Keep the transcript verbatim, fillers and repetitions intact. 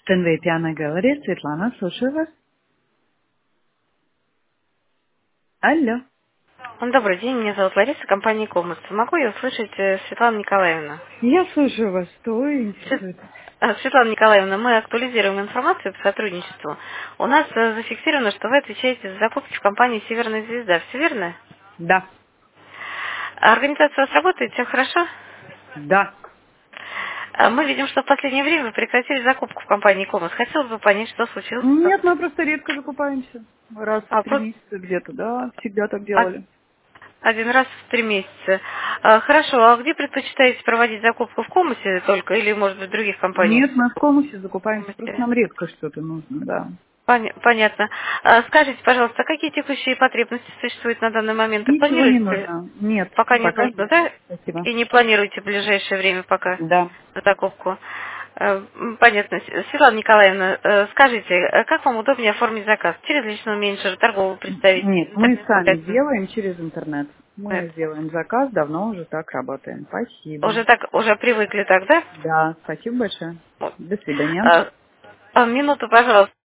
Стэнвей Пиано Галерея, Светлана, слушаю вас. Алло. Добрый день, меня зовут Лариса, компания Коммерс. Могу я услышать э, Светлану Николаевну? Я слушаю вас. Что Свет- интересует? э, Светлана Николаевна, мы актуализируем информацию по сотрудничеству. У нас э, зафиксировано, что вы отвечаете за закупки в компании «Северная звезда». Все верно? Да. А организация у вас работает? Все хорошо? Да. А Мы видим, что в последнее время вы прекратили закупку в компании Коммерс. Хотелось бы понять, что случилось. Нет, мы просто редко закупаемся. Раз в А, три просто месяца где-то, да. Всегда так делали. один раз в три месяца. А, Хорошо, а где предпочитаете проводить закупку? В Комусе только или, может быть, в других компаниях? Нет, мы в комусе закупаемся. Просто Комусе. нам редко что-то нужно, да. Поня- Понятно. А, Скажите, пожалуйста, а какие текущие потребности существуют на данный момент? И Ничего не планируете? нужно. Нет, Пока не пока нужно, нет. да? Спасибо. И не планируете в ближайшее время пока Да. закупку? Э, м, Понятно. С- Светлана Николаевна, э, скажите, э, как вам удобнее оформить заказ? Через личного менеджера, торгового представителя, Нет, мы сами интернет-магазин? делаем через интернет. Мы сделаем заказ, давно уже так работаем. Спасибо. Уже так, уже привыкли так, да? Да, спасибо большое. Вот. До свидания. А, а, Минуту, пожалуйста.